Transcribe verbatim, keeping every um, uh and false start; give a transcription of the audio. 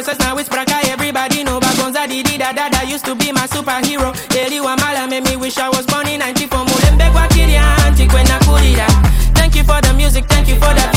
verses, now it's Praka. Everybody know Bagonza Didi da da da used to be my superhero. Eli Wamala made me wish I was born in ninety-four. Mulembe kwa kiri anti kwena kulira. Thank you for the music, thank you for the